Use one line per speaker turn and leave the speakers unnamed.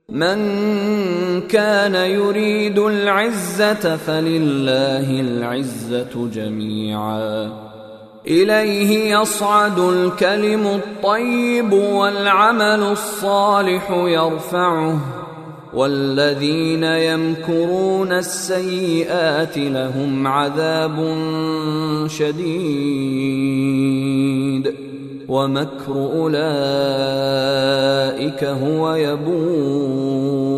من كان يريد العزة فلله العزة جميعا إليه يصعد الكلم الطيب والعمل الصالح يرفعه والذين يمكرون السيئات لهم عذاب شديد ومكر أولئك هو يبور